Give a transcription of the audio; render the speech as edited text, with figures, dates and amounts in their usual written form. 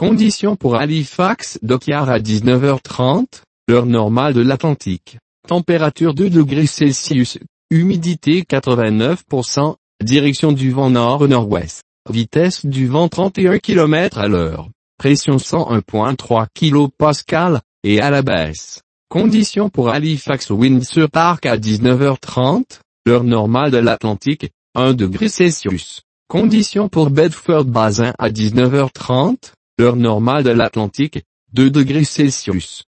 Conditions pour Halifax Dockyard à 19h30, l'heure normale de l'Atlantique. Température 2 degrés Celsius, humidité 89%, direction du vent nord-nord-ouest, vitesse du vent 31 km à l'heure, pression 101.3 kPa, et à la baisse. Conditions pour Halifax Windsor Park à 19h30, l'heure normale de l'Atlantique, 1 degré Celsius. Conditions pour Bedford Basin à 19h30, l'heure normale de l'Atlantique, 2 degrés Celsius.